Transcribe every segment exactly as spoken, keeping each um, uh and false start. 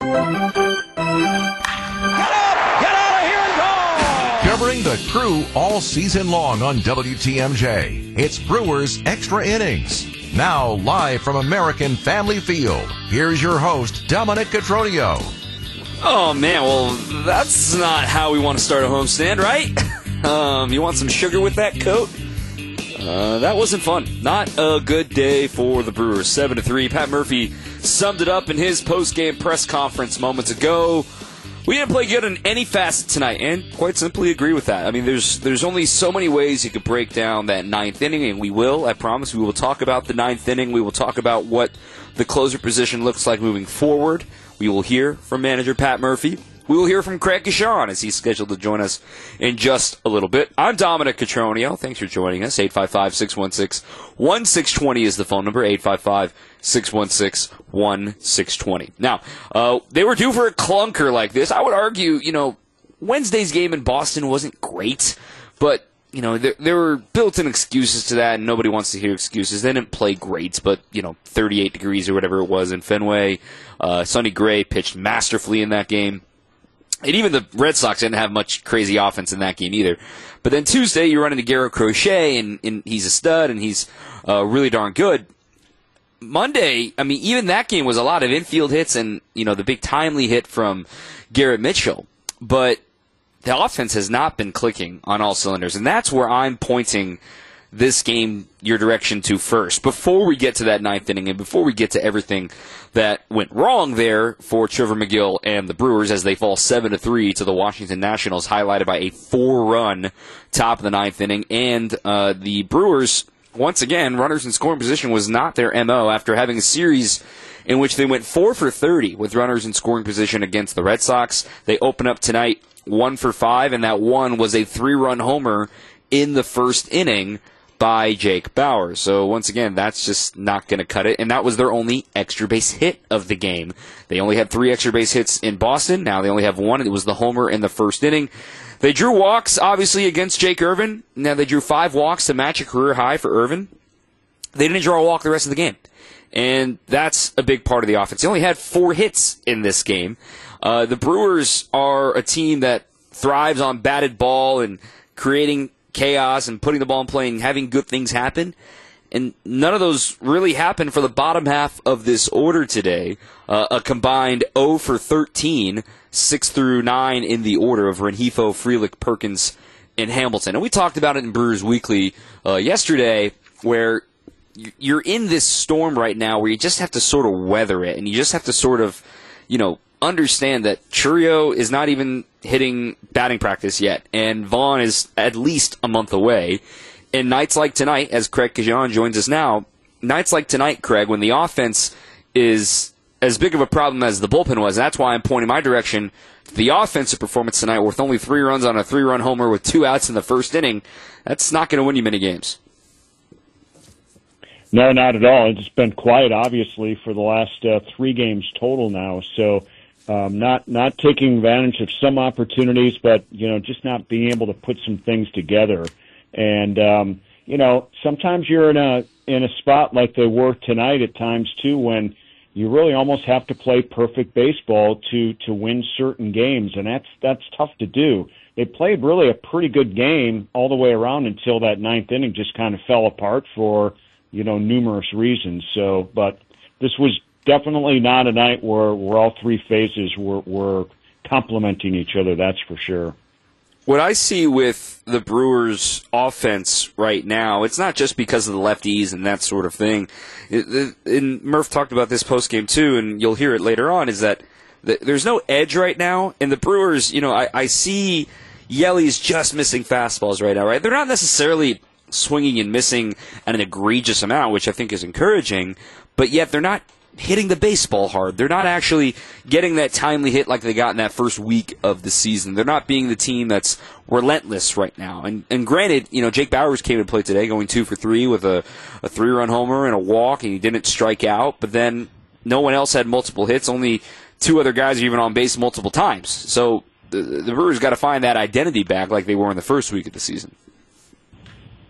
Covering the Crew all season long on W T M J, it's Brewers Extra Innings. Now, live from American Family Field, here's your host, Dominic Cotroneo. Oh, man, well, that's not how we want to start a homestand, right? um, you want some sugar with that coat? Uh, that wasn't fun. Not a good day for the Brewers. seven to three. Pat Murphy summed it up in his post-game press conference moments ago. We didn't play good in any facet tonight, and quite simply agree with that. I mean, there's there's only so many ways you could break down that ninth inning, and we will, I promise. We will talk about the ninth inning. We will talk about what the closer position looks like moving forward. We will hear from manager Pat Murphy. We will hear from Craig Kashan as he's scheduled to join us in just a little bit. I'm Dominic Cotroneo. Thanks for joining us. eight five five, six one six, one six two zero is the phone number. eight five five, six one six, one six two zero. Now, uh, they were due for a clunker like this. I would argue, you know, Wednesday's game in Boston wasn't great, but, you know, there, there were built-in excuses to that, and nobody wants to hear excuses. They didn't play great, but, you know, thirty-eight degrees or whatever it was in Fenway. Uh, Sonny Gray pitched masterfully in that game. And even the Red Sox didn't have much crazy offense in that game either. But then Tuesday, you run into Garrett Crochet, and, and he's a stud, and he's uh, really darn good. Monday, I mean, even that game was a lot of infield hits and, you know, the big timely hit from Garrett Mitchell. But the offense has not been clicking on all cylinders, and that's where I'm pointing this game your direction to first. Before we get to that ninth inning and before we get to everything that went wrong there for Trevor McGill and the Brewers as they fall seven to three to the Washington Nationals, highlighted by a four-run top of the ninth inning. And uh, the Brewers, once again, runners in scoring position was not their M O after having a series in which they went four for thirty with runners in scoring position against the Red Sox. They open up tonight one for five, and that one was a three-run homer in the first inning by Jake Bauers. So once again, that's just not going to cut it. And that was their only extra base hit of the game. They only had three extra base hits in Boston. Now they only have one. It was the homer in the first inning. They drew walks, obviously, against Jake Irvin. Now they drew five walks to match a career high for Irvin. They didn't draw a walk the rest of the game. And that's a big part of the offense. They only had four hits in this game. Uh, the Brewers are a team that thrives on batted ball and creating chaos and putting the ball in play and having good things happen. And none of those really happened for the bottom half of this order today. Uh, a combined zero for thirteen, six through nine in the order of Rengifo, Frelick, Perkins, and Hamilton. And we talked about it in Brewers Weekly uh, yesterday, where you're in this storm right now where you just have to sort of weather it, and you just have to sort of, you know, understand that Chourio is not even hitting batting practice yet, and Vaughn is at least a month away. And nights like tonight, as Craig Kashan joins us now, nights like tonight, Craig, when the offense is as big of a problem as the bullpen was, that's why I'm pointing my direction. The offensive performance tonight with only three runs on a three-run homer with two outs in the first inning, that's not going to win you many games. No, not at all. It's been quiet, obviously, for the last uh, three games total now. So um, not not taking advantage of some opportunities, but, you know, just not being able to put some things together. And, um, you know, sometimes you're in a in a spot like they were tonight at times, too, when you really almost have to play perfect baseball to, to win certain games, and that's that's tough to do. They played really a pretty good game all the way around until that ninth inning just kind of fell apart for, you know, numerous reasons. So, but this was definitely not a night where, where all three phases were, were complementing each other, that's for sure. What I see with the Brewers' offense right now, it's not just because of the lefties and that sort of thing. It, it, and Murph talked about this postgame too, and you'll hear it later on, is that the, there's no edge right now. And the Brewers, you know, I, I see Yelly's just missing fastballs right now, right? They're not necessarily swinging and missing at an egregious amount, which I think is encouraging, but yet they're not hitting the baseball hard. They're not actually getting that timely hit like they got in that first week of the season. They're not being the team that's relentless right now. And and granted, you know, Jake Bauers came to play today going two for three with a, a three-run homer and a walk, and he didn't strike out, but then no one else had multiple hits. Only two other guys are even on base multiple times. So the, the Brewers got to find that identity back like they were in the first week of the season.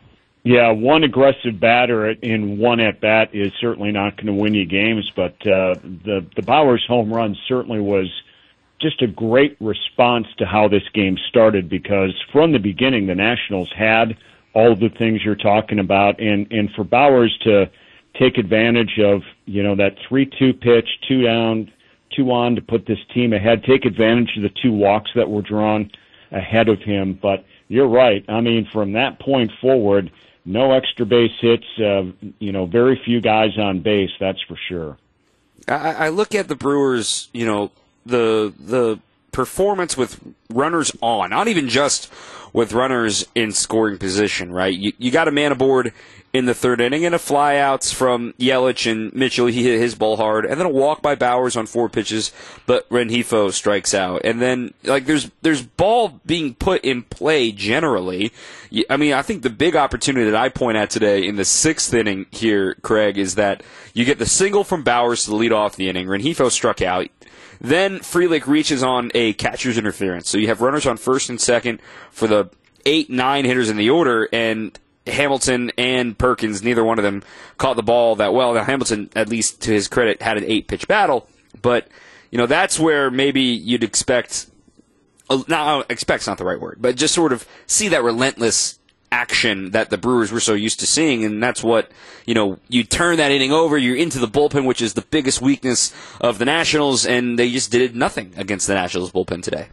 Yeah, one aggressive batter in one at bat is certainly not going to win you games, but uh, the the Bowers home run certainly was just a great response to how this game started, because from the beginning the Nationals had all of the things you're talking about, and and for Bowers to take advantage of, you know, that three two pitch, two down, two on to put this team ahead, take advantage of the two walks that were drawn ahead of him. But you're right. I mean, from that point forward, no extra base hits, uh, you know, very few guys on base, that's for sure. I, I look at the Brewers, you know, the the performance with runners on, not even just with runners in scoring position, right? You, you got a man aboard in the third inning, and a flyouts from Yelich and Mitchell. He hit his ball hard, and then a walk by Bowers on four pitches, but Rengifo strikes out. And then, like, there's there's ball being put in play generally. I mean, I think the big opportunity that I point at today in the sixth inning here, Craig, is that you get the single from Bowers to lead off the inning. Rengifo struck out. Then Frelick reaches on a catcher's interference. So you have runners on first and second for the eight, nine hitters in the order, and Hamilton and Perkins, neither one of them caught the ball that well. Now, Hamilton, at least to his credit, had an eight-pitch battle, but you know that's where maybe you'd expect, not expect's not the right word, but just sort of see that relentless action that the Brewers were so used to seeing, and that's what, you know, you turn that inning over, you're into the bullpen, which is the biggest weakness of the Nationals, and they just did nothing against the Nationals bullpen today.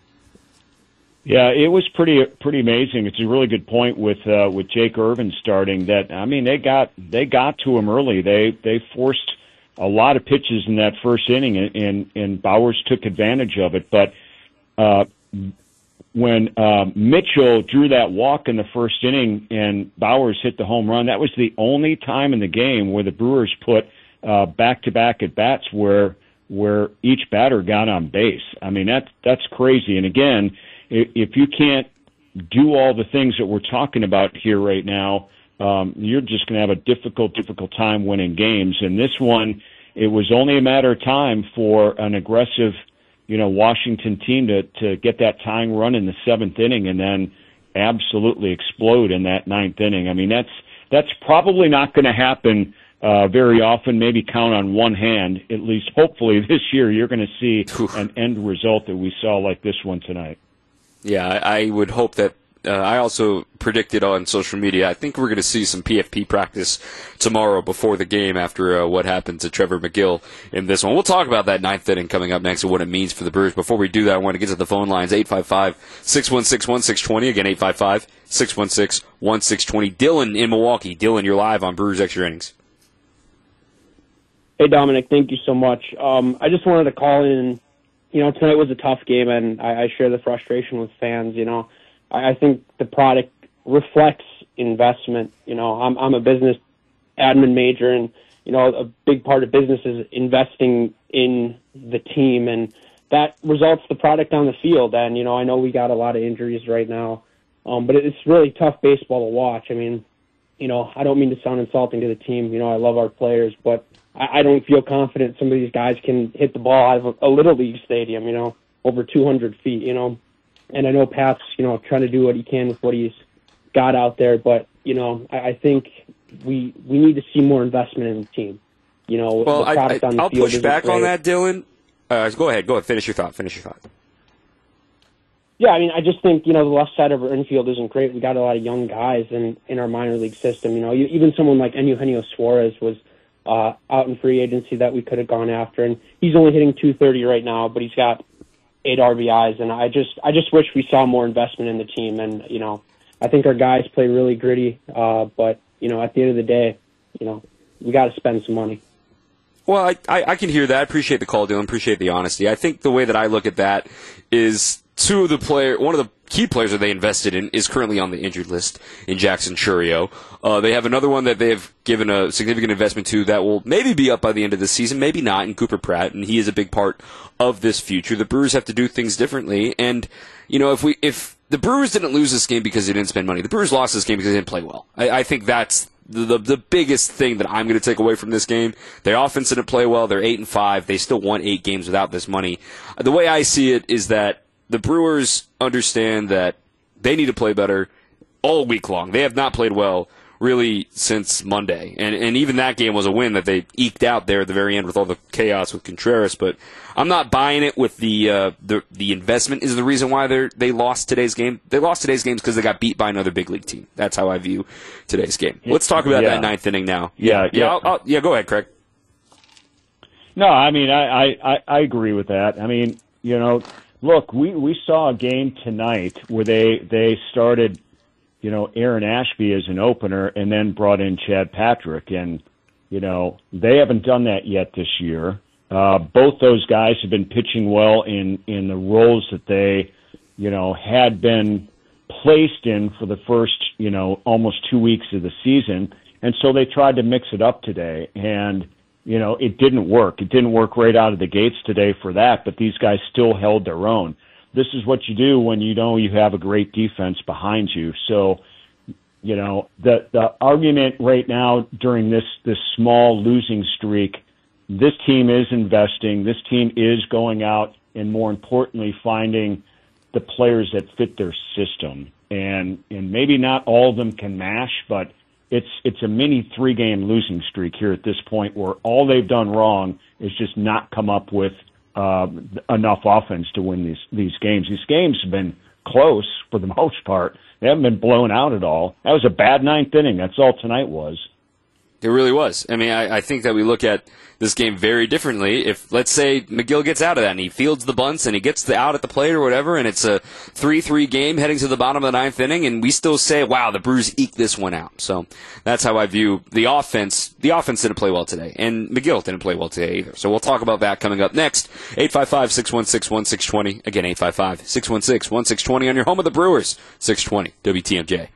Yeah, it was pretty pretty amazing. It's a really good point with uh, with Jake Irvin starting. That I mean, they got they got to him early. They they forced a lot of pitches in that first inning, and and, and Bowers took advantage of it. But uh, when uh, Mitchell drew that walk in the first inning and Bowers hit the home run, that was the only time in the game where the Brewers put uh, back-to-back at bats where where each batter got on base. I mean, that's that's crazy. And again, if you can't do all the things that we're talking about here right now, um, you're just going to have a difficult, difficult time winning games. And this one, it was only a matter of time for an aggressive, you know, Washington team to, to get that tying run in the seventh inning and then absolutely explode in that ninth inning. I mean, that's that's probably not going to happen uh, very often, maybe count on one hand. At least hopefully this year you're going to see an end result that we saw like this one tonight. Yeah, I, I would hope that. Uh, I also predicted on social media, I think we're going to see some P F P practice tomorrow before the game after uh, what happened to Trevor McGill in this one. We'll talk about that ninth inning coming up next and what it means for the Brewers. Before we do that, I want to get to the phone lines, eight five five, six one six, one six two zero. Again, eight five five, six one six, one six two zero. Dylan in Milwaukee. Dylan, you're live on Brewers Extra Innings. Hey, Dominic, thank you so much. Um, I just wanted to call in. You know, tonight was a tough game, and I, I share the frustration with fans. You know, I, I think the product reflects investment. You know, I'm I'm a business admin major, and you know, a big part of business is investing in the team, and that results the product on the field. And you know, I know we got a lot of injuries right now, um, but it's really tough baseball to watch. I mean, you know, I don't mean to sound insulting to the team. You know, I love our players, but I don't feel confident some of these guys can hit the ball out of a Little League stadium, you know, over two hundred feet, you know. And I know Pat's, you know, trying to do what he can with what he's got out there, but, you know, I, I think we we need to see more investment in the team. You know, well, the product I, I, on the I'll field push back great. on that, Dylan. Uh, go ahead, go ahead, finish your thought, finish your thought. Yeah, I mean, I just think, you know, the left side of our infield isn't great. We got a lot of young guys in, in our minor league system. You know, even someone like Eugenio Suarez was Uh, out in free agency that we could have gone after, and he's only hitting two thirty right now, but he's got eight R B Is, and I just I just wish we saw more investment in the team. And you know, I think our guys play really gritty, uh, but you know, at the end of the day, you know, we got to spend some money. Well, I, I I can hear that. I appreciate the call, Dylan. Appreciate the honesty. I think the way that I look at that is two of the player, one of the key players that they invested in is currently on the injured list in Jackson Chourio. Uh, they have another one that they have given a significant investment to that will maybe be up by the end of the season, maybe not, in Cooper Pratt, and he is a big part of this future. The Brewers have to do things differently, and you know, if we if the Brewers didn't lose this game because they didn't spend money, the Brewers lost this game because they didn't play well. I, I think that's the, the the biggest thing that I'm going to take away from this game. Their offense didn't play well. They're eight and five. They still won eight games without this money. The way I see it is that the Brewers understand that they need to play better. all week long. They have not played well really since Monday. And and even that game was a win that they eked out there at the very end with all the chaos with Contreras. But I'm not buying it with the uh, the the investment is the reason why they they lost today's game. They lost today's games because they got beat by another big league team. That's how I view today's game. Let's talk about yeah. that ninth inning now. Yeah, yeah, yeah. I'll, I'll, yeah go ahead, Craig. No, I mean, I, I, I agree with that. I mean, you know, look, we, we saw a game tonight where they, they started, you know, Aaron Ashby as an opener and then brought in Chad Patrick. And, you know, they haven't done that yet this year. Uh, both those guys have been pitching well in, in the roles that they, you know, had been placed in for the first, you know, almost two weeks of the season. And so they tried to mix it up today. And, you know, it didn't work. It didn't work right out of the gates today for that, but these guys still held their own. This is what you do when you know you have a great defense behind you. So, you know, the the argument right now during this, this small losing streak, this team is investing. This team is going out and, more importantly, finding the players that fit their system. And and maybe not all of them can mash, but It's it's a mini three-game losing streak here at this point where all they've done wrong is just not come up with uh, enough offense to win these, these games. These games have been close for the most part. They haven't been blown out at all. That was a bad ninth inning. That's all tonight was. It really was. I mean, I, I think that we look at this game very differently. If, let's say, McGill gets out of that and he fields the bunts and he gets the out at the plate or whatever, and it's a three three game heading to the bottom of the ninth inning, and we still say, wow, the Brewers eked this one out. So that's how I view the offense. The offense didn't play well today, and McGill didn't play well today either. So we'll talk about that coming up next. eight five five, six one six, one six two zero. Again, eight five five, six one six, one six two zero on your home of the Brewers, six twenty W T M J.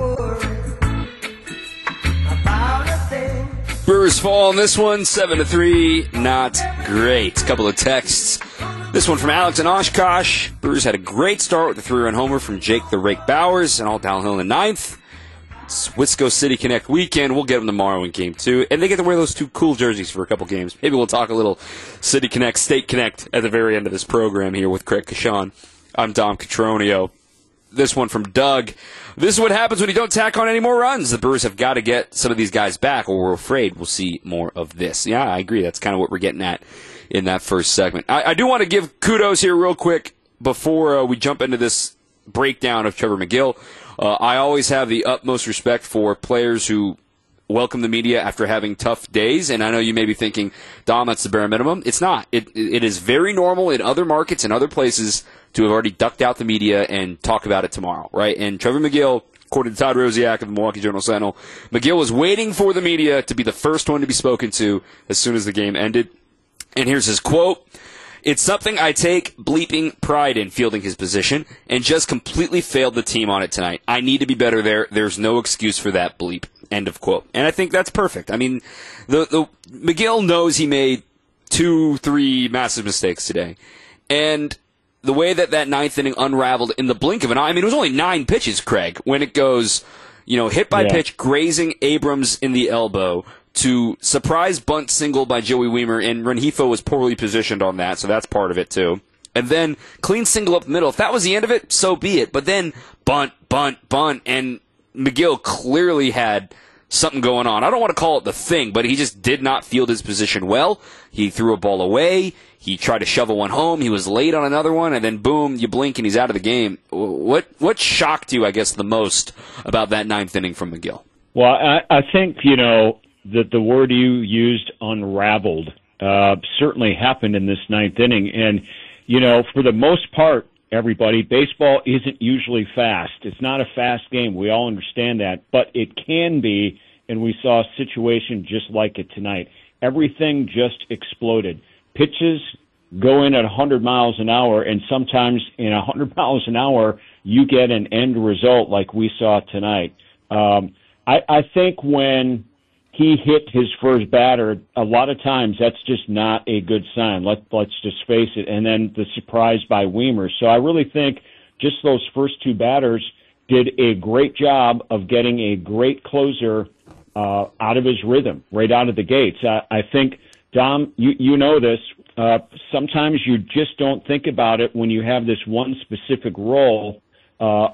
Brewers fall in this one, seven to three. Not great. Couple of texts. This one from Alex in Oshkosh. Brewers had a great start with a three-run homer from Jake the Rake Bowers, and all downhill in the ninth. It's Wisco City Connect weekend. We'll get them tomorrow in game two. And they get to wear those two cool jerseys for a couple games. Maybe we'll talk a little City Connect, State Connect at the very end of this program here with Craig Kashan. I'm Dom Catronio. This one from Doug. This is what happens when you don't tack on any more runs. The Brewers have got to get some of these guys back, or we're afraid we'll see more of this. Yeah, I agree. That's kind of what we're getting at in that first segment. I, I do want to give kudos here real quick before uh, we jump into this breakdown of Trevor McGill. Uh, I always have the utmost respect for players who welcome the media after having tough days, and I know you may be thinking, Dom, that's the bare minimum. It's not. It It is very normal in other markets and other places to have already ducked out the media and talk about it tomorrow, right? And Trevor McGill, according to Todd Rosiak of the Milwaukee Journal-Sentinel, McGill was waiting for the media to be the first one to be spoken to as soon as the game ended. And here's his quote. It's something I take bleeping pride in, fielding his position, and just completely failed the team on it tonight. I need to be better there. There's no excuse for that bleep. End of quote. And I think that's perfect. I mean, the, the McGill knows he made two, three massive mistakes today. And the way that that ninth inning unraveled in the blink of an eye, I mean, it was only nine pitches, Craig, when it goes, you know, hit by yeah. pitch, grazing Abrams in the elbow, to surprise bunt single by Joey Wiemer, and Rengifo was poorly positioned on that, so that's part of it too. And then clean single up the middle. If that was the end of it, so be it. But then bunt, bunt, bunt, and McGill clearly had something going on. I don't want to call it the thing, but he just did not field his position well. He threw a ball away. He tried to shovel one home. He was late on another one, and then boom, you blink and he's out of the game. What what shocked you, I guess, the most about that ninth inning from McGill? Well, I, I think, you know, that the word you used, unraveled, uh, certainly happened in this ninth inning. And, you know, for the most part, everybody, baseball isn't usually fast. It's not a fast game. We all understand that. But it can be, and we saw a situation just like it tonight. Everything just exploded. Pitches go in at one hundred miles an hour, and sometimes in one hundred miles an hour, you get an end result like we saw tonight. Um, I, I think when he hit his first batter, a lot of times that's just not a good sign. Let, let's just face it. And then the surprise by Wiemer. So I really think just those first two batters did a great job of getting a great closer uh, out of his rhythm, right out of the gates. I, I think, Dom, you, you know this, uh, sometimes you just don't think about it when you have this one specific role uh, of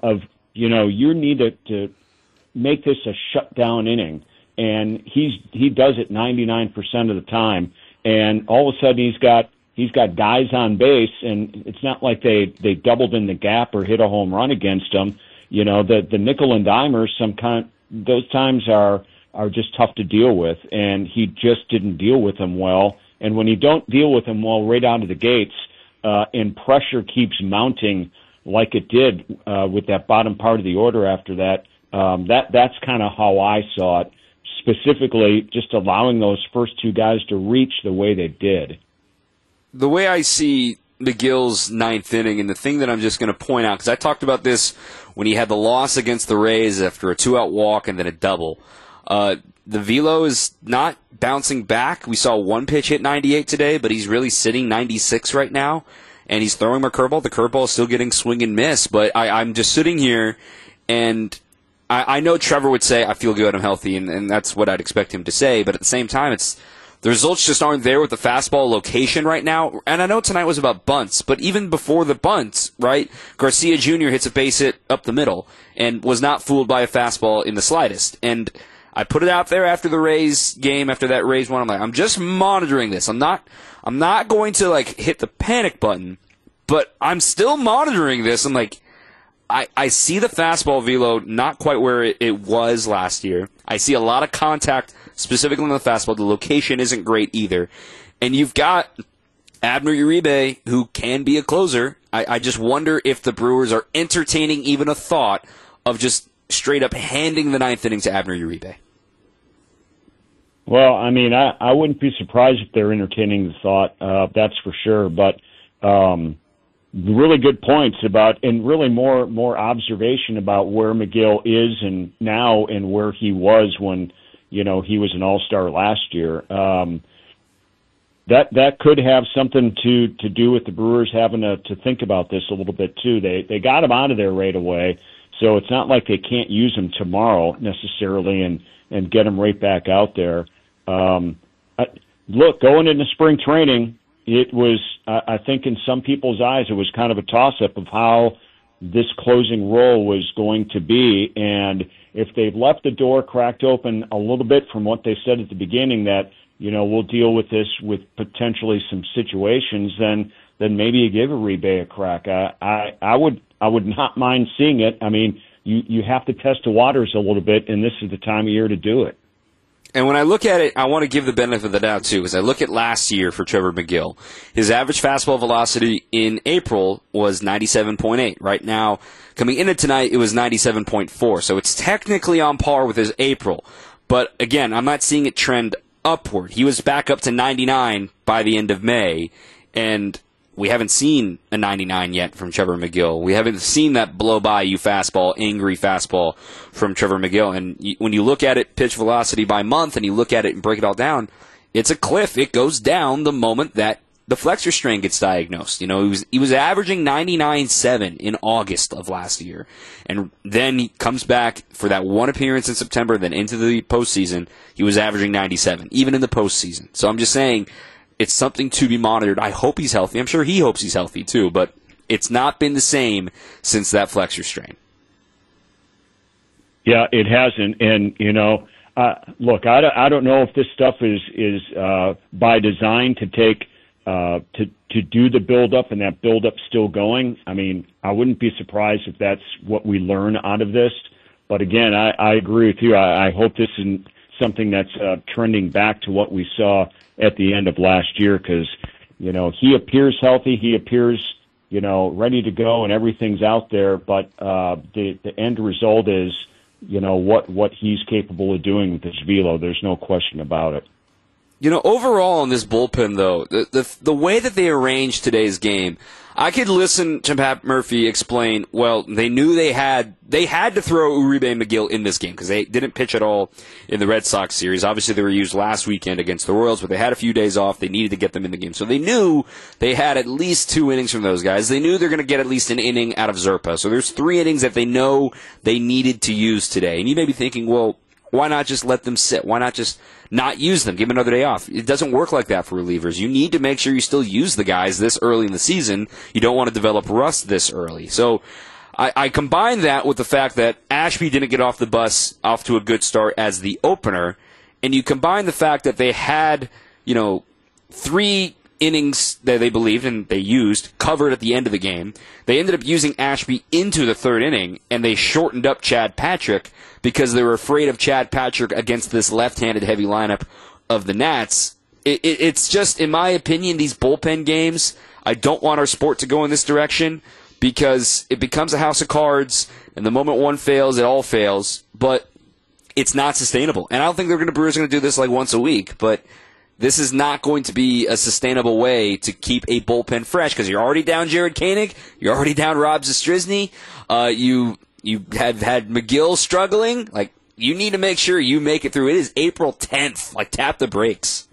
you know, you need to, to make this a shutdown inning. And he's he does it ninety-nine percent of the time. And all of a sudden he's got he's got guys on base, and it's not like they, they doubled in the gap or hit a home run against him. You know, the the nickel and dimers, some kind those times are are just tough to deal with, and he just didn't deal with them well. And when you don't deal with them well right out of the gates, uh, and pressure keeps mounting like it did uh, with that bottom part of the order after that, um, that that's kind of how I saw it. Specifically, just allowing those first two guys to reach the way they did. The way I see McGill's ninth inning, and the thing that I'm just going to point out, because I talked about this when he had the loss against the Rays after a two-out walk and then a double. Uh, the velo is not bouncing back. We saw one pitch hit ninety-eight today, but he's really sitting ninety-six right now, and he's throwing a curveball. The curveball is still getting swing and miss, but I, I'm just sitting here, and I, I know Trevor would say, I feel good, I'm healthy, and, and that's what I'd expect him to say, but at the same time, it's the results just aren't there with the fastball location right now. And I know tonight was about bunts, but even before the bunts, right, Garcia Junior hits a base hit up the middle and was not fooled by a fastball in the slightest. And I put it out there after the Rays game, after that Rays one. I'm like, I'm just monitoring this. I'm not, I'm not going to like hit the panic button, but I'm still monitoring this. I'm like, I, I see the fastball velo not quite where it, it was last year. I see a lot of contact, specifically on the fastball. The location isn't great either. And you've got Abner Uribe, who can be a closer. I, I just wonder if the Brewers are entertaining even a thought of just straight up handing the ninth inning to Abner Uribe. Well, I mean, I, I wouldn't be surprised if they're entertaining the thought, uh, that's for sure. But um, really good points about, and really more more observation about where McGill is and now and where he was when, you know, he was an all-star last year. Um, that that could have something to, to do with the Brewers having to, to think about this a little bit too. They they got him out of there right away, so it's not like they can't use him tomorrow necessarily and, and get him right back out there. Um, I, look, going into spring training, it was, I think in some people's eyes, it was kind of a toss-up of how this closing role was going to be. And if they've left the door cracked open a little bit from what they said at the beginning that, you know, we'll deal with this with potentially some situations, then then maybe you give Uribe a crack. I, I, I would I would not mind seeing it. I mean, you, you have to test the waters a little bit, and this is the time of year to do it. And when I look at it, I want to give the benefit of the doubt, too, because I look at last year for Trevor McGill. His average fastball velocity in April was ninety-seven point eight. Right now, coming into tonight, it was ninety-seven point four. So it's technically on par with his April. But, again, I'm not seeing it trend upward. He was back up to ninety-nine by the end of May, and we haven't seen a ninety-nine yet from Trevor McGill. We haven't seen that blow-by-you fastball, angry fastball from Trevor McGill. And when you look at it, pitch velocity by month, and you look at it and break it all down, it's a cliff. It goes down the moment that the flexor strain gets diagnosed. You know, he was he was averaging ninety-nine point seven in August of last year. And then he comes back for that one appearance in September, then into the postseason, he was averaging ninety-seven, even in the postseason. So I'm just saying, it's something to be monitored. I hope he's healthy. I'm sure he hopes he's healthy too, but it's not been the same since that flexor strain. Yeah, it hasn't. And, you know, uh, look, I don't, I don't know if this stuff is, is uh, by design to take, uh, to, to do the build-up and that build-up still going. I mean, I wouldn't be surprised if that's what we learn out of this. But again, I, I agree with you. I, I hope this isn't something that's uh, trending back to what we saw at the end of last year, because, you know, he appears healthy, he appears, you know, ready to go, and everything's out there, but uh, the the end result is, you know, what, what he's capable of doing with his velo. There's no question about it. You know, overall in this bullpen, though, the, the the way that they arranged today's game, I could listen to Pat Murphy explain, well, they knew they had they had to throw Uribe and McGill in this game because they didn't pitch at all in the Red Sox series. Obviously, they were used last weekend against the Royals, but they had a few days off. They needed to get them in the game. So they knew they had at least two innings from those guys. They knew they're going to get at least an inning out of Zerpa. So there's three innings that they know they needed to use today. And you may be thinking, well, why not just let them sit? Why not just not use them? Give them another day off. It doesn't work like that for relievers. You need to make sure you still use the guys this early in the season. You don't want to develop rust this early. So I, I combine that with the fact that Ashby didn't get off the bus off to a good start as the opener, and you combine the fact that they had, you know, three innings that they believed and they used covered at the end of the game. They ended up using Ashby into the third inning, and they shortened up Chad Patrick because they were afraid of Chad Patrick against this left-handed heavy lineup of the Nats. It, it, it's just, in my opinion, these bullpen games, I don't want our sport to go in this direction because it becomes a house of cards, and the moment one fails, it all fails. But it's not sustainable. And I don't think they're going to Brewers are going to do this like once a week, but this is not going to be a sustainable way to keep a bullpen fresh because you're already down Jared Koenig, you're already down Rob Zastryzny, uh, you you have had McGill struggling. Like, you need to make sure you make it through. It is April tenth. Like, tap the brakes.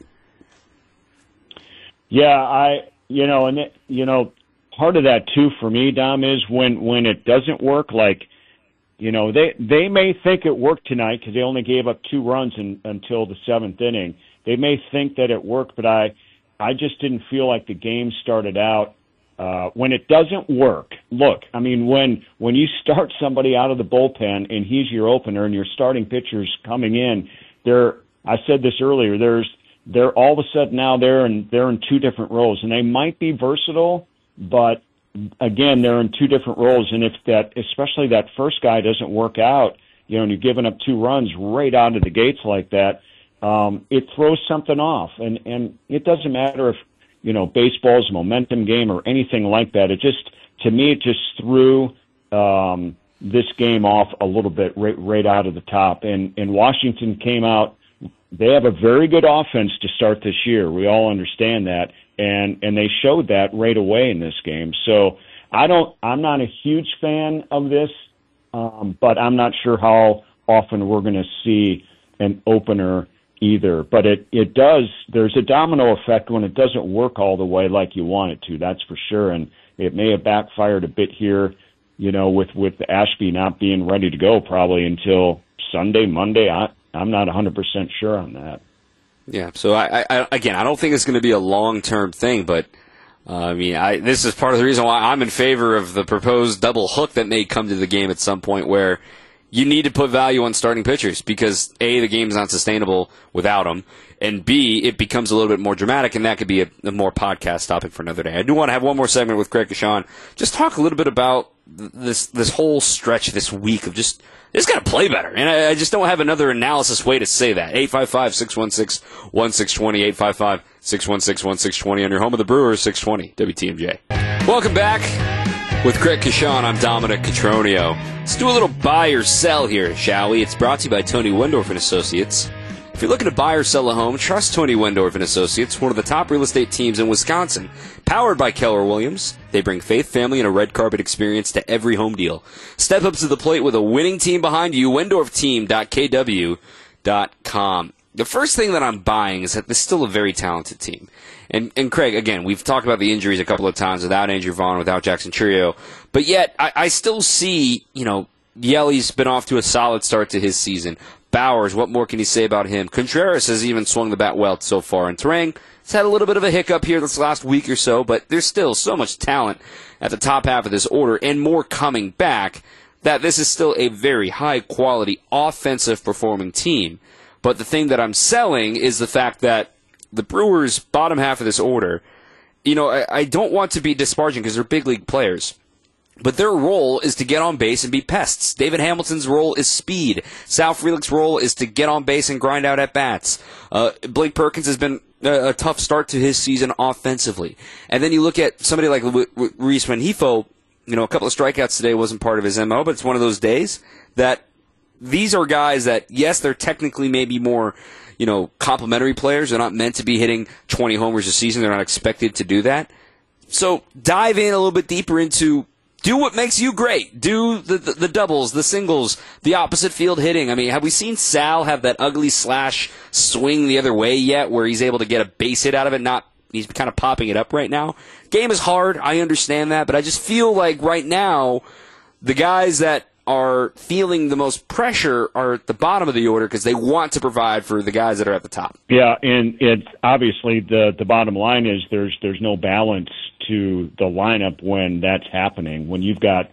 Yeah, I you know, and it, you know, part of that too for me, Dom, is when when it doesn't work. Like, you know, they they may think it worked tonight because they only gave up two runs in, until the seventh inning. They may think that it worked, but I, I just didn't feel like the game started out. Uh, when it doesn't work, look, I mean, when when you start somebody out of the bullpen and he's your opener and your starting pitcher's coming in, they're, I said this earlier, there's, they're all of a sudden now they're in, they're in two different roles, and they might be versatile, but again, they're in two different roles. And if that, especially that first guy doesn't work out, you know, and you're giving up two runs right out of the gates like that, Um, it throws something off, and, and it doesn't matter if, you know, baseball's a momentum game or anything like that. It just, to me, it just threw um, this game off a little bit right, right out of the top. And, and Washington came out, they have a very good offense to start this year. We all understand that, and, and they showed that right away in this game. So I don't, I'm not a huge fan of this, um, but I'm not sure how often we're going to see an opener either. But it, it does, there's a domino effect when it doesn't work all the way like you want it to, that's for sure. And it may have backfired a bit here, you know, with, with Ashby not being ready to go probably until Sunday, Monday. I, I'm not one hundred percent sure on that. Yeah, so I, I again, I don't think it's going to be a long-term thing, but uh, I mean, I, this is part of the reason why I'm in favor of the proposed double hook that may come to the game at some point where you need to put value on starting pitchers because, A, the game's not sustainable without them, and B, it becomes a little bit more dramatic, and that could be a, a more podcast topic for another day. I do want to have one more segment with Craig Kashan. Just talk a little bit about this this whole stretch this week of just, just got to play better. And I, I just don't have another analysis way to say that. eight five five, six one six, one six two zero, eight five five, six one six, one six two zero on your home of the Brewers, six twenty W T M J. Welcome back. With Craig Kashan, I'm Dominic Cotroneo. Let's do a little buy or sell here, shall we? It's brought to you by Tony Wendorf and Associates. If you're looking to buy or sell a home, trust Tony Wendorf and Associates, one of the top real estate teams in Wisconsin. Powered by Keller Williams, they bring faith, family, and a red carpet experience to every home deal. Step up to the plate with a winning team behind you, wendorf team dot k w dot com. The first thing that I'm buying is that this is still a very talented team. And, and Craig, again, we've talked about the injuries a couple of times without Andrew Vaughn, without Jackson Chourio. But yet, I, I still see, you know, Yelly's been off to a solid start to his season. Bowers, what more can you say about him? Contreras has even swung the bat well so far. And Terang has had a little bit of a hiccup here this last week or so, but there's still so much talent at the top half of this order and more coming back that this is still a very high-quality offensive performing team. But the thing that I'm selling is the fact that the Brewers' bottom half of this order, you know, I, I don't want to be disparaging because they're big league players, but their role is to get on base and be pests. David Hamilton's role is speed. Sal Frelick's role is to get on base and grind out at-bats. Uh, Blake Perkins has been a, a tough start to his season offensively. And then you look at somebody like Luis Rengifo, you know, a couple of strikeouts today wasn't part of his M O, but it's one of those days that these are guys that, yes, they're technically maybe more, you know, complementary players. They're not meant to be hitting twenty homers a season. They're not expected to do that. So dive in a little bit deeper into do what makes you great. Do the, the, the doubles, the singles, the opposite field hitting. I mean, have we seen Sal have that ugly slash swing the other way yet where he's able to get a base hit out of it? Not, he's kind of popping it up right now. Game is hard. I understand that. But I just feel like right now the guys that are feeling the most pressure are at the bottom of the order because they want to provide for the guys that are at the top. Yeah, and it's obviously the the bottom line is there's there's no balance to the lineup when that's happening. When you've got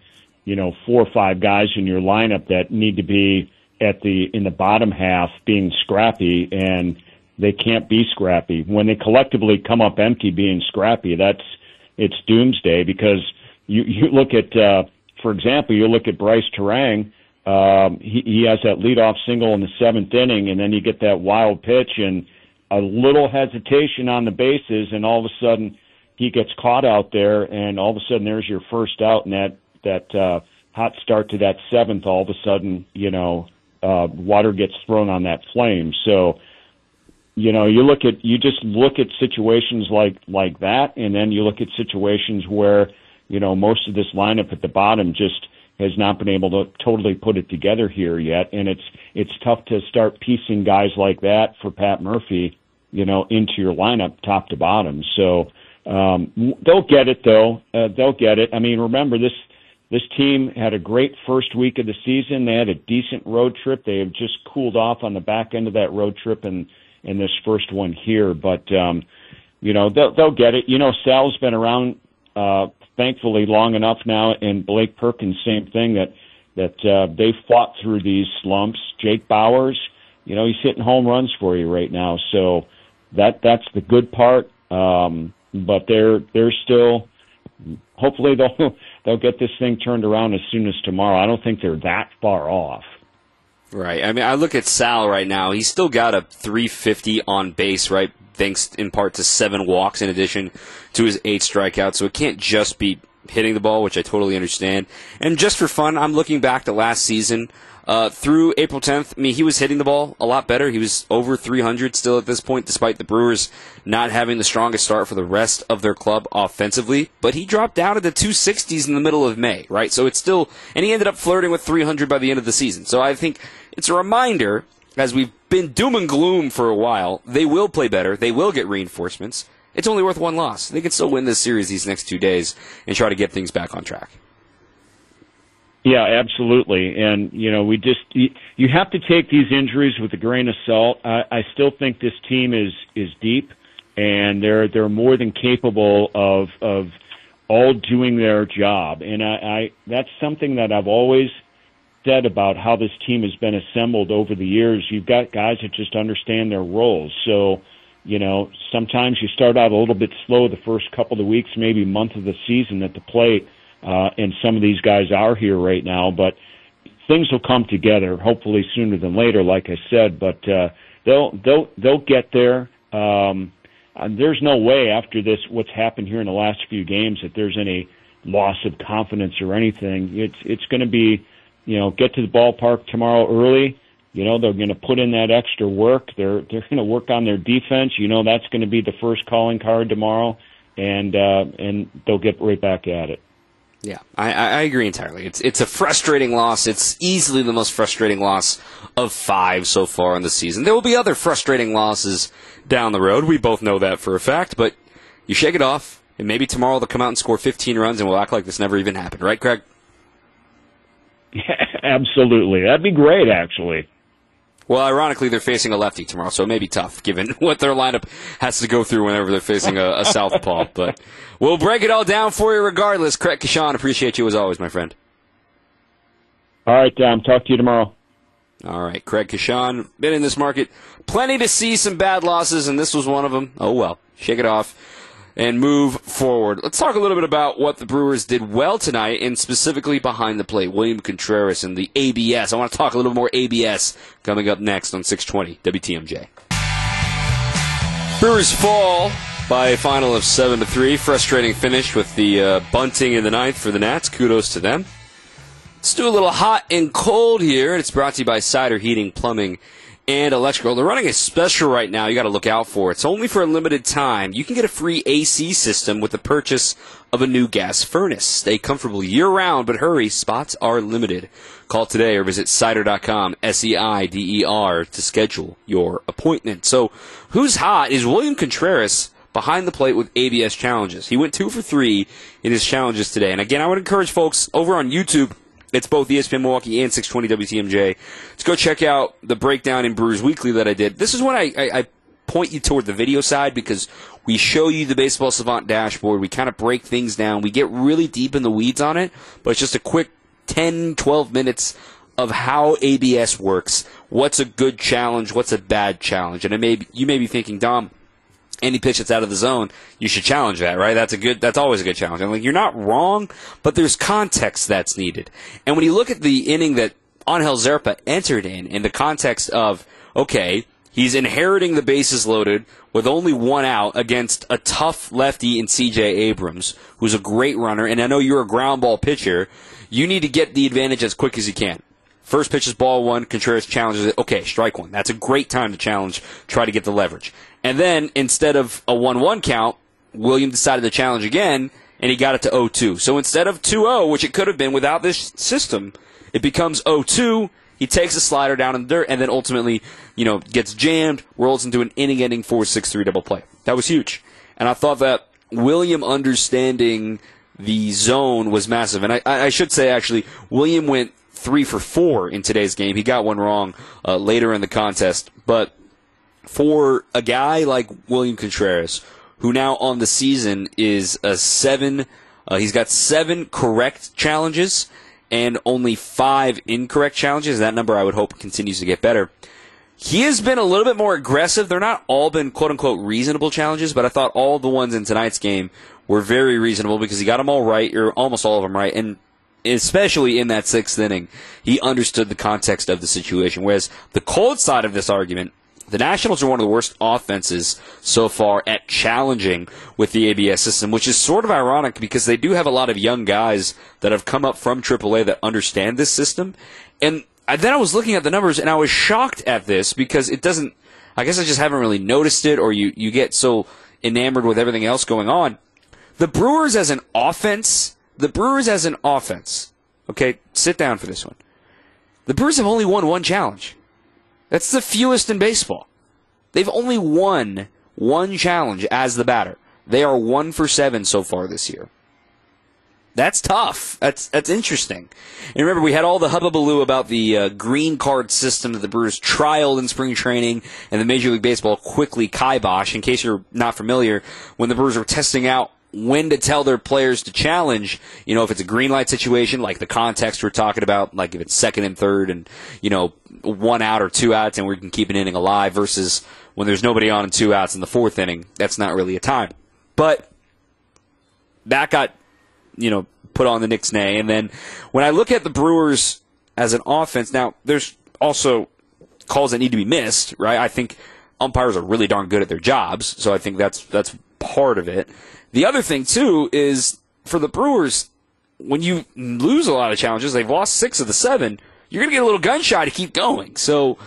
you know, four or five guys in your lineup that need to be at the in the bottom half being scrappy, and they can't be scrappy. When they collectively come up empty being scrappy, that's it's doomsday, because you, you look at, uh, for example, you look at Bryce Terang, um, he, he has that leadoff single in the seventh inning, and then you get that wild pitch and a little hesitation on the bases, and all of a sudden he gets caught out there, and all of a sudden there's your first out, and that, that uh, hot start to that seventh, all of a sudden, you know, uh, water gets thrown on that flame. So, you know, you look at, you just look at situations like, like that, and then you look at situations where, you know, most of this lineup at the bottom just has not been able to totally put it together here yet. And it's, it's tough to start piecing guys like that for Pat Murphy, you know, into your lineup top to bottom. So, um, they'll get it though. Uh, they'll get it. I mean, remember this, this team had a great first week of the season. They had a decent road trip. They have just cooled off on the back end of that road trip, and, in this first one here, but um, you know, they'll they'll get it. You know, Sal's been around uh, thankfully long enough now, and Blake Perkins, same thing, that that uh, they fought through these slumps. Jake Bauers, you know, he's hitting home runs for you right now, so that that's the good part. Um, but they're they're still, hopefully they'll they'll get this thing turned around as soon as tomorrow. I don't think they're that far off. Right. I mean, I look at Sal right now. He's still got a three fifty on base, right? Thanks in part to seven walks in addition to his eight strikeouts. So it can't just be hitting the ball, which I totally understand. And just for fun, I'm looking back to last season. Uh, through April tenth, I mean, he was hitting the ball a lot better. He was over three hundred still at this point, despite the Brewers not having the strongest start for the rest of their club offensively. But he dropped down to the two sixties in the middle of May, right? So it's still, and he ended up flirting with three hundred by the end of the season. So I think it's a reminder, as we've been doom and gloom for a while, they will play better. They will get reinforcements. It's only worth one loss. They can still win this series these next two days and try to get things back on track. Yeah, absolutely. And, you know, we just, you, you have to take these injuries with a grain of salt. I, I still think this team is, is deep, and they're, they're more than capable of, of all doing their job. And I, I, that's something that I've always said about how this team has been assembled over the years. You've got guys that just understand their roles. So, you know, sometimes you start out a little bit slow the first couple of weeks, maybe month of the season at the plate. Uh, and some of these guys are here right now, but things will come together hopefully sooner than later, like I said. But uh, they'll they'll they'll get there. Um, and there's no way after this, what's happened here in the last few games, that there's any loss of confidence or anything. It's it's going to be, you know, get to the ballpark tomorrow early. You know, they're going to put in that extra work. They're they're going to work on their defense. You know, that's going to be the first calling card tomorrow, and uh, and they'll get right back at it. Yeah, I, I agree entirely. It's it's a frustrating loss. It's easily the most frustrating loss of five so far in the season. There will be other frustrating losses down the road. We both know that for a fact, but you shake it off, and maybe tomorrow they'll come out and score fifteen runs, and we'll act like this never even happened. Right, Craig? Yeah, absolutely. That'd be great, actually. Well, ironically, they're facing a lefty tomorrow, so it may be tough, given what their lineup has to go through whenever they're facing a, a southpaw. But we'll break it all down for you regardless. Craig Kashan, appreciate you as always, my friend. All right, Tom. Talk to you tomorrow. All right, Craig Kashan, been in this market. Plenty to see some bad losses, and this was one of them. Oh, well. Shake it off and move forward. Let's talk a little bit about what the Brewers did well tonight, and specifically behind the plate. William Contreras and the A B S. I want to talk a little more A B S coming up next on six twenty W T M J. Brewers fall by a final of seven to three. Frustrating finish with the uh, bunting in the ninth for the Nats. Kudos to them. Let's do a little hot and cold here, and it's brought to you by Cider Heating, Plumbing, and Electrical. They're running a special right now you got to look out for. It's only for a limited time. You can get a free A C system with the purchase of a new gas furnace. Stay comfortable year-round, but hurry, spots are limited. Call today or visit cider dot com, S E I D E R, to schedule your appointment. So who's hot is William Contreras behind the plate with A B S challenges. He went two for three in his challenges today. And again, I would encourage folks over on YouTube, it's both E S P N Milwaukee and six twenty W T M J. Let's go check out the breakdown in Brewers Weekly that I did. This is when I, I, I point you toward the video side, because we show you the Baseball Savant dashboard. We kind of break things down. We get really deep in the weeds on it, but it's just a quick ten, twelve minutes of how A B S works. What's a good challenge? What's a bad challenge? And it may be, you may be thinking, Dom, any pitch that's out of the zone, you should challenge that, right? That's a good. That's always a good challenge. I'm like, you're not wrong, but there's context that's needed. And when you look at the inning that Angel Zerpa entered in, in the context of, okay, he's inheriting the bases loaded with only one out against a tough lefty in C J Abrams, who's a great runner, and I know you're a ground ball pitcher. You need to get the advantage as quick as you can. First pitch is ball one, Contreras challenges it. Okay, strike one. That's a great time to challenge, try to get the leverage. And then, instead of a one one count, William decided to challenge again, and he got it to oh two. So instead of two oh, which it could have been without this system, it becomes oh two. He takes a slider down in the dirt, and then ultimately, you know, gets jammed, rolls into an inning-ending four six three double play. That was huge. And I thought that William understanding the zone was massive. And I, I should say, actually, William went three for four in today's game. He got one wrong uh, later in the contest. But for a guy like William Contreras, who now on the season is a seven, uh, he's got seven correct challenges and only five incorrect challenges. That number, I would hope, continues to get better. He has been a little bit more aggressive. They're not all been quote-unquote reasonable challenges, but I thought all the ones in tonight's game were very reasonable because he got them all right, or almost all of them right, and especially in that sixth inning, he understood the context of the situation. Whereas the cold side of this argument, the Nationals are one of the worst offenses so far at challenging with the A B S system, which is sort of ironic because they do have a lot of young guys that have come up from triple A that understand this system. And then I was looking at the numbers, and I was shocked at this because it doesn't, I guess I just haven't really noticed it, or you, you get so enamored with everything else going on. The Brewers as an offense, the Brewers as an offense, okay, sit down for this one. The Brewers have only won one challenge. That's the fewest in baseball. They've only won one challenge as the batter. They are one for seven so far this year. That's tough. That's that's interesting. And remember, we had all the hubbubaloo about the uh, green card system that the Brewers trialed in spring training, and the Major League Baseball quickly kibosh. In case you're not familiar, when the Brewers were testing out when to tell their players to challenge, you know, if it's a green light situation, like the context we're talking about, like if it's second and third and, you know, one out or two outs and we can keep an inning alive versus when there's nobody on and two outs in the fourth inning, that's not really a time. But that got, you know, put on the nixnay. And then when I look at the Brewers as an offense, now there's also calls that need to be missed, right? I think umpires are really darn good at their jobs, so I think that's that's part of it. The other thing, too, is for the Brewers, when you lose a lot of challenges, they've lost six of the seven, you're going to get a little gun shy to keep going. So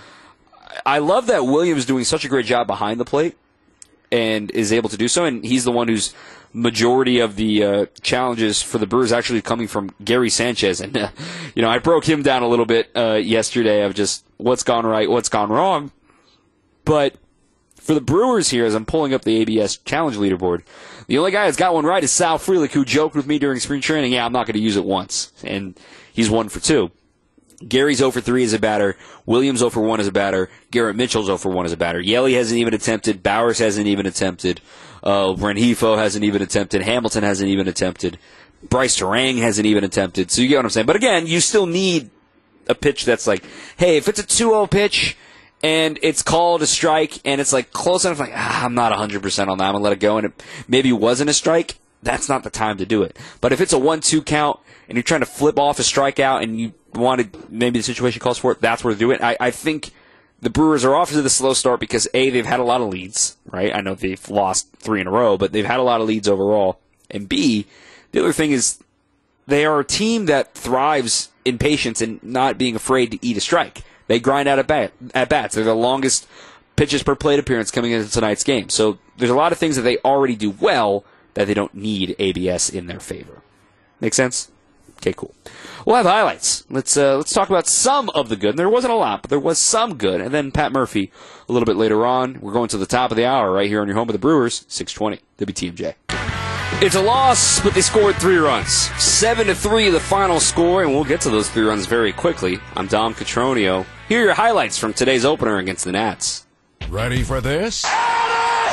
I love that Williams is doing such a great job behind the plate and is able to do so, and he's the one who's majority of the uh, challenges for the Brewers actually coming from Gary Sanchez. And, uh, you know, I broke him down a little bit uh, yesterday of just what's gone right, what's gone wrong. But for the Brewers here, as I'm pulling up the A B S challenge leaderboard, the only guy that's got one right is Sal Frelick, who joked with me during spring training, yeah, I'm not going to use it once. And he's one for two. Gary's oh for three as a batter. Williams oh for one as a batter. Garrett Mitchell's oh for one as a batter. Yelly hasn't even attempted. Bowers hasn't even attempted. Uh, Rengifo hasn't even attempted. Hamilton hasn't even attempted. Bryce Terang hasn't even attempted. So you get what I'm saying. But again, you still need a pitch that's like, hey, if it's a two oh pitch and it's called a strike and it's like close enough, like, ah, I'm not one hundred percent on that, I'm going to let it go, and it maybe wasn't a strike, that's not the time to do it. But if it's a one two count and you're trying to flip off a strikeout and you wanted, maybe the situation calls for it, that's where to do it. I, I think the Brewers are off to the slow start because, A, they've had a lot of leads, right? I know they've lost three in a row, but they've had a lot of leads overall. And B, the other thing is they are a team that thrives in patience and not being afraid to eat a strike. They grind out at, bat, at bats. They're the longest pitches per plate appearance coming into tonight's game. So there's a lot of things that they already do well that they don't need A B S in their favor. Make sense? Okay, cool. We'll have highlights. Let's uh, let's talk about some of the good. And there wasn't a lot, but there was some good. And then Pat Murphy a little bit later on. We're going to the top of the hour right here on your home of the Brewers, six twenty W T M J. It's a loss, but they scored three runs. Seven to three, the final score, and we'll get to those three runs very quickly. I'm Dom Cotroneo. Here are your highlights from today's opener against the Nats. Ready for this? Out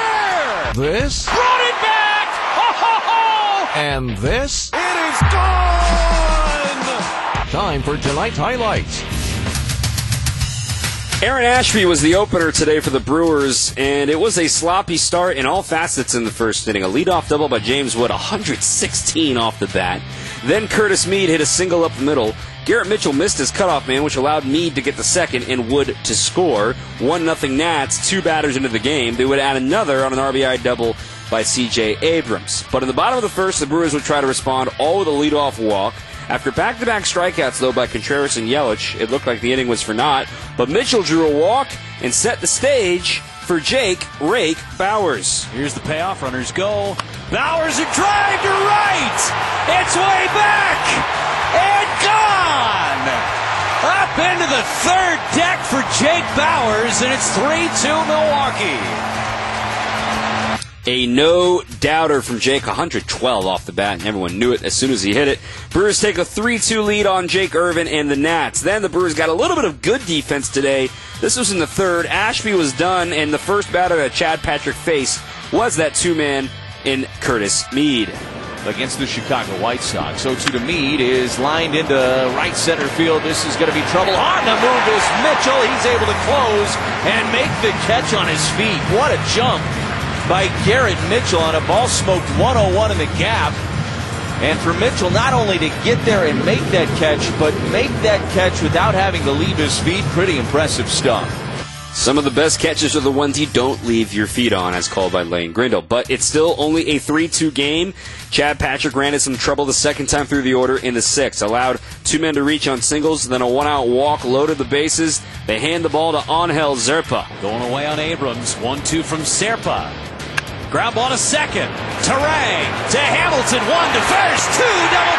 of here! This? Brought it back! Ho, ho, ho! And this? It is gone! Time for tonight's highlights. Aaron Ashby was the opener today for the Brewers, and it was a sloppy start in all facets in the first inning. A leadoff double by James Wood, one hundred sixteen off the bat. Then Curtis Mead hit a single up the middle. Garrett Mitchell missed his cutoff man, which allowed Mead to get the second and Wood to score. one nothing Nats, two batters into the game. They would add another on an R B I double by C J Abrams. But in the bottom of the first, the Brewers would try to respond all with a leadoff walk. After back-to-back strikeouts, though, by Contreras and Yelich, it looked like the inning was for naught. But Mitchell drew a walk and set the stage for Jake Rake Bauers. Here's the payoff. Runners go. Bauers a drive to right. It's way back and gone. Up into the third deck for Jake Bauers, and it's three two Milwaukee. A no-doubter from Jake, one hundred twelve off the bat, and everyone knew it as soon as he hit it. Brewers take a three two lead on Jake Irvin and the Nats. Then the Brewers got a little bit of good defense today. This was in the third. Ashby was done, and the first batter that Chad Patrick faced was that two-man in Curtis Mead. Against the Chicago White Sox. oh two to Mead is lined into right center field. This is going to be trouble. On the move is Mitchell. He's able to close and make the catch on his feet. What a jump by Garrett Mitchell on a ball smoked one oh one in the gap. And for Mitchell not only to get there and make that catch, but make that catch without having to leave his feet, pretty impressive stuff. Some of the best catches are the ones you don't leave your feet on, as called by Lane Grindle. But it's still only a three two game. Chad Patrick ran into some trouble the second time through the order in the sixth. Allowed two men to reach on singles, then a one-out walk, loaded the bases. They hand the ball to Angel Zerpa. Going away on Abrams. one two from Zerpa. Ground ball to second. Terang to Hamilton. One to first. Two double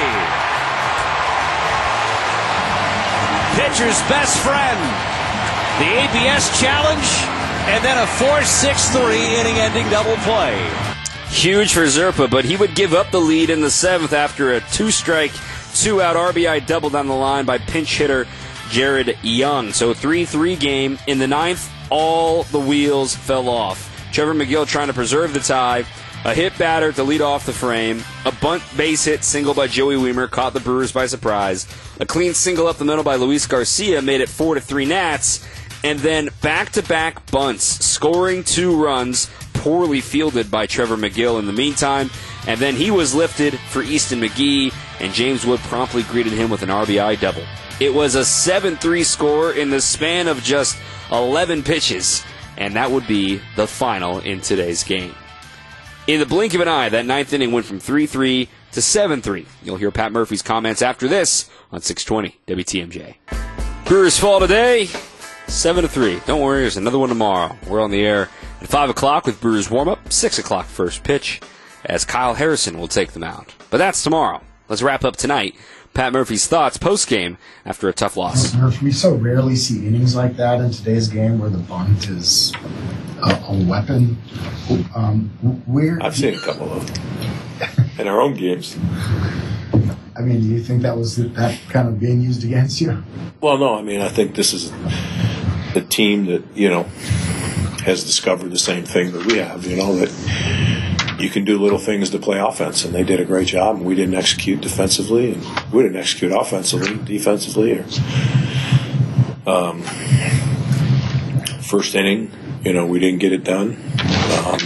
play. Pitcher's best friend. The A B S challenge, and then a four six three inning-ending double play. Huge for Zerpa, but he would give up the lead in the seventh after a two-strike, two-out R B I double down the line by pinch hitter Jared Young. So three three game. In the ninth, all the wheels fell off. Trevor McGill trying to preserve the tie. A hit batter to lead off the frame. A bunt base hit single by Joey Wiemer caught the Brewers by surprise. A clean single up the middle by Luis Garcia made it four to three Nats. And then back-to-back bunts, scoring two runs, poorly fielded by Trevor McGill in the meantime. And then he was lifted for Easton McGee, and James Wood promptly greeted him with an R B I double. It was a seven three score in the span of just eleven pitches, and that would be the final in today's game. In the blink of an eye, that ninth inning went from three three to seven three. You'll hear Pat Murphy's comments after this on six twenty W T M J. Brewers fall today. seven to three. Don't worry, there's another one tomorrow. We're on the air at five o'clock with Brewers warm-up, six o'clock first pitch, as Kyle Harrison will take them out. But that's tomorrow. Let's wrap up tonight. Pat Murphy's thoughts post-game after a tough loss. We so rarely see innings like that in today's game where the bunt is a, a weapon. Um, where I've seen a couple of them in our own games. I mean, do you think that was that kind of being used against you? Well, no. I mean, I think this is the team that, you know, has discovered the same thing that we have, you know, that you can do little things to play offense, and they did a great job, and we didn't execute defensively, and we didn't execute offensively, defensively. Or, um, first inning, you know, we didn't get it done. Um,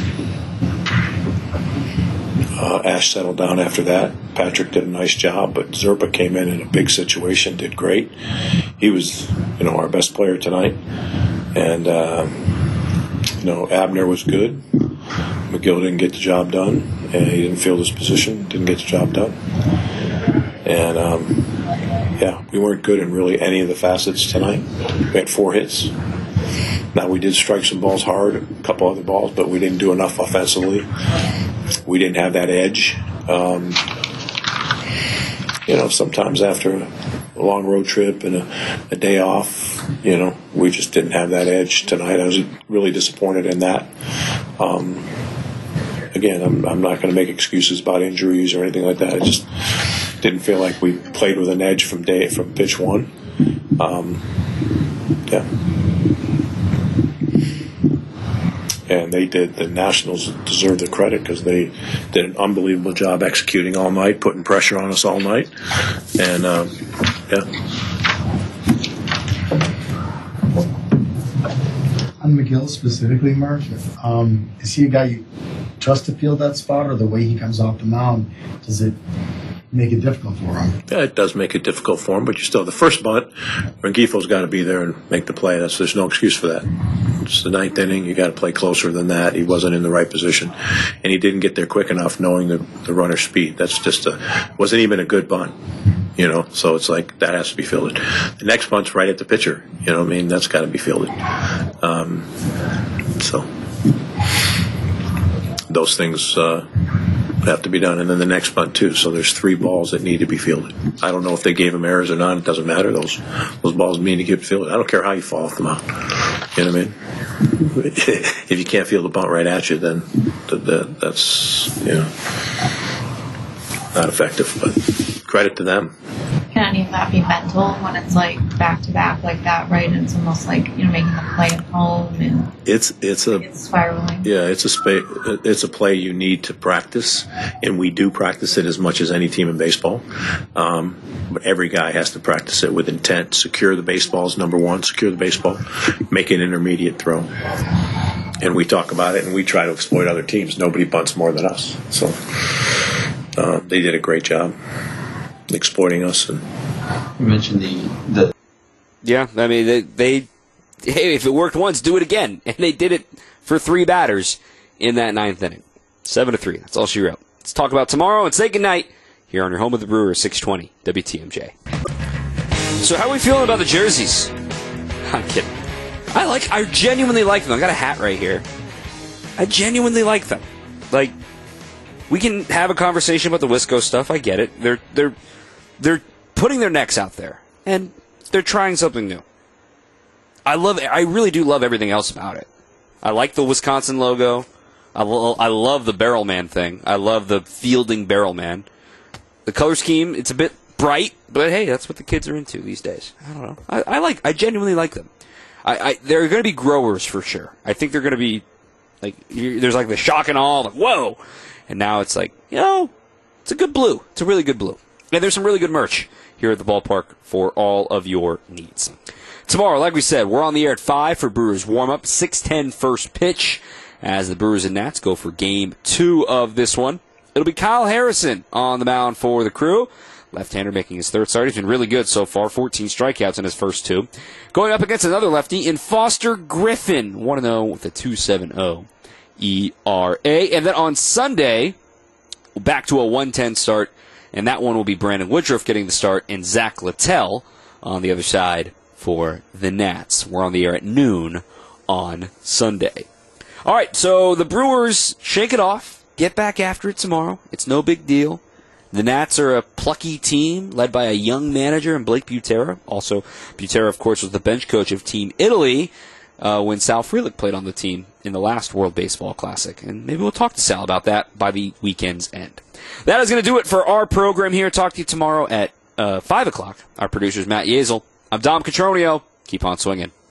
uh, Ash settled down after that. Patrick did a nice job, but Zerpa came in in a big situation, did great. He was, you know, our best player tonight. And, uh, you know, Abner was good. McGill didn't get the job done, and he didn't field his position, didn't get the job done. And, um, yeah, we weren't good in really any of the facets tonight. We had four hits. Now, we did strike some balls hard, a couple other balls, but we didn't do enough offensively. We didn't have that edge. Um, you know, sometimes after a long road trip and a, a day off, you know, we just didn't have that edge tonight. I was really disappointed in that. Um, again, I'm, I'm not going to make excuses about injuries or anything like that. I just didn't feel like we played with an edge from day from pitch one. Um, yeah. and they did. The Nationals deserve the credit because they did an unbelievable job executing all night, putting pressure on us all night, and um, yeah. On McGill specifically, Mark, um, is he a guy you trust to field that spot, or the way he comes off the mound, does it make it difficult for him? Yeah, it does make it difficult for him, but you still, the first bunt, Rengifo's got to be there and make the play. That's, there's no excuse for that. It's the ninth inning. You got to play closer than that. He wasn't in the right position, and he didn't get there quick enough, knowing the, the runner's speed. That's just a wasn't even a good bunt. You know, so it's like that has to be fielded. The next bunt's right at the pitcher. You know what I mean? That's got to be fielded. Um, so those things uh, have to be done. And then the next bunt, too. So there's three balls that need to be fielded. I don't know if they gave him errors or not. It doesn't matter. Those those balls need to get fielded. I don't care how you fall off the mound. You know what I mean? If you can't field the bunt right at you, then th- th- that's, you know, not effective. But credit to them. Can any of that be mental when it's like back to back like that, right? And it's almost like, you know, making the play at home and it's it's a it's spiraling. Yeah, it's a spa- it's a play you need to practice, and we do practice it as much as any team in baseball. Um, but every guy has to practice it with intent. Secure the baseballs, number one. Secure the baseball. Make an intermediate throw. And we talk about it, and we try to exploit other teams. Nobody bunts more than us, so uh, they did a great job exploiting us. And you mentioned the the yeah, I mean they, they hey, if it worked once, do it again, and they did it for three batters in that ninth inning, seven to three. That's all she wrote. Let's talk about tomorrow and say goodnight here on your home of the Brewers, six twenty W T M J. So how are we feeling about the jerseys? I'm kidding. I like. I genuinely like them. I got a hat right here. I genuinely like them. Like, we can have a conversation about the Wisco stuff. I get it. They're they're they're putting their necks out there, and they're trying something new. I love. I really do love everything else about it. I like the Wisconsin logo. I, lo- I love the barrel man thing. I love the fielding barrel man. The color scheme, it's a bit bright, but hey, that's what the kids are into these days. I don't know. I, I like. I genuinely like them. I, I they're going to be growers for sure. I think they're going to be like there's like the shock and awe, like whoa, and now it's like, you know, it's a good blue. It's a really good blue. And there's some really good merch here at the ballpark for all of your needs. Tomorrow, like we said, we're on the air at five for Brewers warm-up, six ten first pitch as the Brewers and Nats go for game two of this one. It'll be Kyle Harrison on the mound for the Crew. Left-hander making his third start. He's been really good so far, fourteen strikeouts in his first two. Going up against another lefty in Foster Griffin, one and oh with a two point seven oh E R A. And then on Sunday, back to a one ten start, and that one will be Brandon Woodruff getting the start and Zach Littell on the other side for the Nats. We're on the air at noon on Sunday. All right, so the Brewers shake it off, get back after it tomorrow. It's no big deal. The Nats are a plucky team led by a young manager in Blake Butera. Also, Butera, of course, was the bench coach of Team Italy uh, when Sal Frelick played on the team in the last World Baseball Classic. And maybe we'll talk to Sal about that by the weekend's end. That is going to do it for our program here. Talk to you tomorrow at uh, five o'clock. Our producer's Matt Yazel. I'm Dom Cotroneo. Keep on swinging.